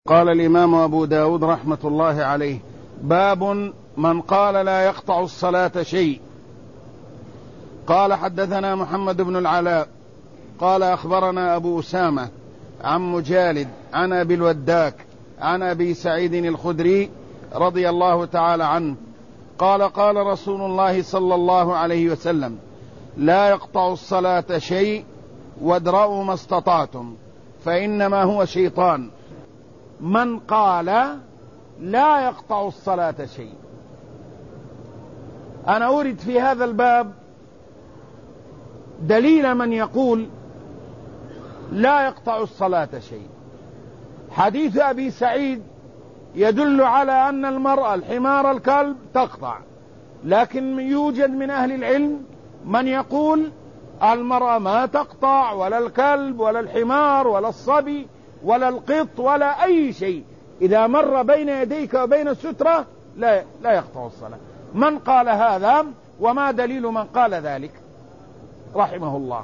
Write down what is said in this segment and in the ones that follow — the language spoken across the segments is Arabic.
قال الإمام أبو داود رحمة الله عليه: باب من قال لا يقطع الصلاة شيء. قال: حدثنا محمد بن العلاء قال أخبرنا أبو أسامة عن مجالد عن أبي الوداك عن أبي سعيد الخدري رضي الله تعالى عنه قال: قال رسول الله صلى الله عليه وسلم: لا يقطع الصلاة شيء وادرأوا ما استطعتم فإنما هو شيطان. من قال لا يقطع الصلاة شيء، أنا أريد في هذا الباب دليل من يقول لا يقطع الصلاة شيء. حديث أبي سعيد يدل على أن المرأة الحمار الكلب تقطع، لكن يوجد من أهل العلم من يقول المرأة ما تقطع، ولا الكلب ولا الحمار ولا الصبي ولا القط ولا أي شيء، إذا مر بين يديك وبين السترة لا يقطع الصلاة. من قال هذا وما دليل من قال ذلك رحمه الله؟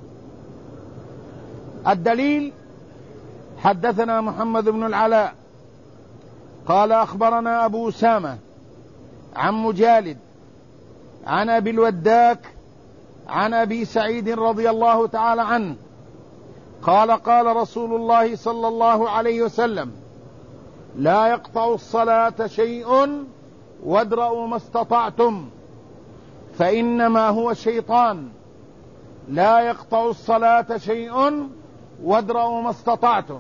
الدليل: حدثنا محمد بن العلاء قال أخبرنا أبو أسامة عن مجالد عن أبي الوداك عن أبي سعيد رضي الله تعالى عنه قال: قال رسول الله صلى الله عليه وسلم: لا يقطع الصلاة شيء وادرأوا ما استطعتم فإنما هو شيطان. لا يقطع الصلاة شيء وادرأوا ما استطعتم.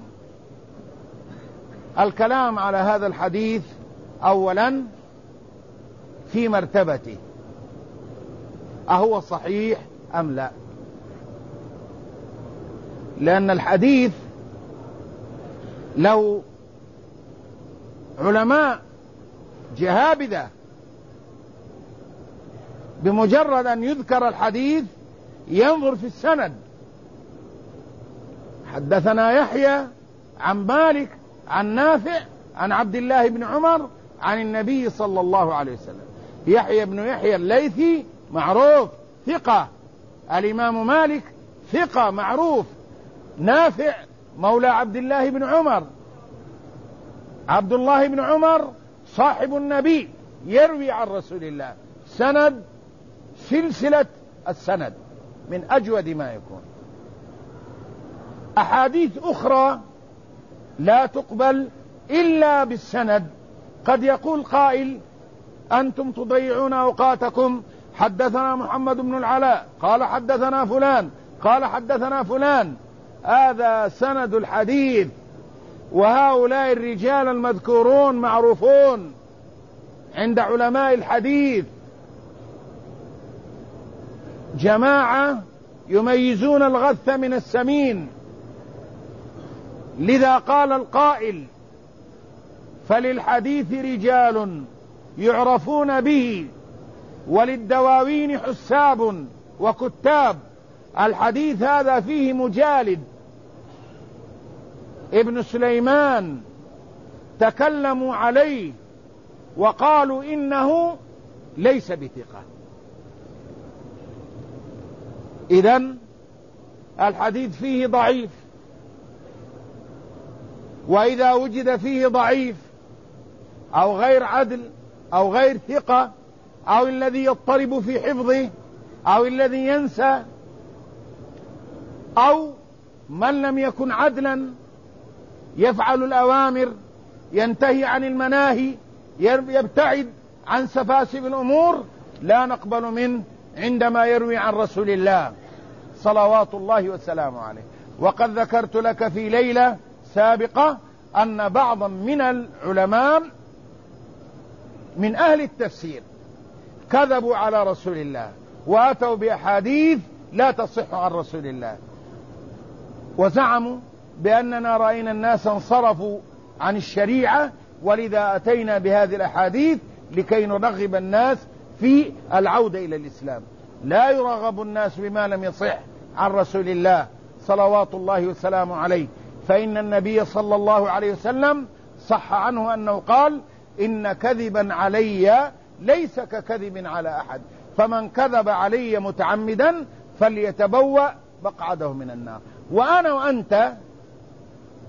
الكلام على هذا الحديث أولا في مرتبته، أهو صحيح أم لا؟ لأن الحديث لو علماء جهابذة بمجرد أن يذكر الحديث ينظر في السند. حدثنا يحيى عن مالك عن نافع عن عبد الله بن عمر عن النبي صلى الله عليه وسلم. يحيى بن يحيى الليثي معروف ثقة، الإمام مالك ثقة معروف، نافع مولى عبد الله بن عمر، عبد الله بن عمر صاحب النبي يروي عن رسول الله، سند سلسلة السند من أجود ما يكون. أحاديث أخرى لا تقبل إلا بالسند. قد يقول قائل: أنتم تضيعون أوقاتكم، حدثنا محمد بن العلاء قال حدثنا فلان قال حدثنا فلان. هذا سند الحديث، وهؤلاء الرجال المذكورون معروفون عند علماء الحديث، جماعة يميزون الغث من السمين. لذا قال القائل: فللحديث رجال يعرفون به وللدواوين حساب وكتاب. الحديث هذا فيه مجالد ابن سليمان تكلموا عليه وقالوا إنه ليس بثقة. إذن الحديث فيه ضعيف، وإذا وجد فيه ضعيف أو غير عدل أو غير ثقة أو الذي يضطرب في حفظه أو الذي ينسى أو من لم يكن عدلا يفعل الأوامر ينتهي عن المناهي يبتعد عن سفاسف الأمور، لا نقبل منه عندما يروي عن رسول الله صلوات الله وسلامه عليه. وقد ذكرت لك في ليلة سابقة أن بعضا من العلماء من أهل التفسير كذبوا على رسول الله وأتوا بأحاديث لا تصح عن رسول الله، وزعموا بأننا رأينا الناس انصرفوا عن الشريعة، ولذا أتينا بهذه الأحاديث لكي نرغب الناس في العودة إلى الإسلام. لا يرغب الناس بما لم يصح عن رسول الله صلوات الله وسلامه عليه، فإن النبي صلى الله عليه وسلم صح عنه أنه قال: إن كذبا علي ليس ككذب على أحد، فمن كذب علي متعمدا فليتبوأ مقعده من النار. وأنا وأنت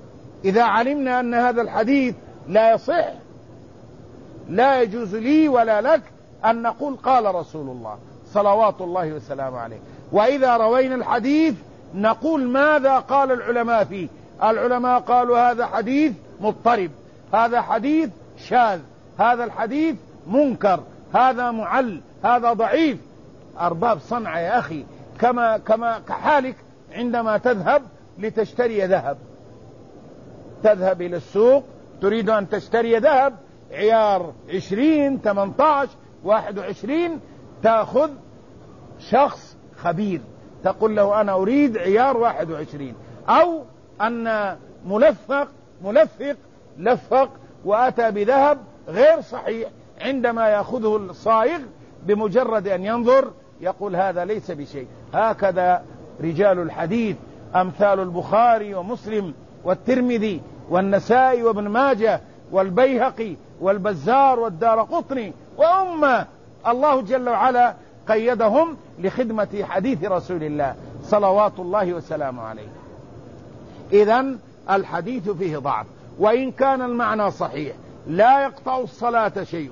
إذا علمنا أن هذا الحديث لا يصح لا يجوز لي ولا لك أن نقول قال رسول الله صلوات الله وسلامه عليه. وإذا روينا الحديث نقول ماذا قال العلماء فيه. العلماء قالوا هذا حديث مضطرب، هذا حديث شاذ، هذا الحديث منكر، هذا معل، هذا ضعيف. أرباب صنعة يا أخي، كما كحالك عندما تذهب لتشتري ذهب، تذهب إلى السوق تريد أن تشتري ذهب عيار 20 18 21، تأخذ شخص خبير تقول له أنا أريد عيار 21، أو أن ملفق لفق وأتى بذهب غير صحيح، عندما يأخذه الصائغ بمجرد أن ينظر يقول هذا ليس بشيء. هكذا رجال الحديث أمثال البخاري ومسلم والترمذي والنسائي وابن ماجه والبيهقي والبزار والدارقطني وأمة الله جل وعلا قيدهم لخدمة حديث رسول الله صلوات الله وسلامه عليه. إذن الحديث فيه ضعف، وإن كان المعنى صحيح لا يقطع الصلاة شيء،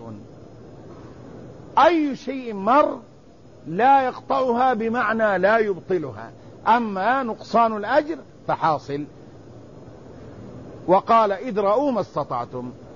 أي شيء مر لا يقطعها بمعنى لا يبطلها، أما نقصان الأجر فحاصل. وقال ادرؤوا ما استطعتم.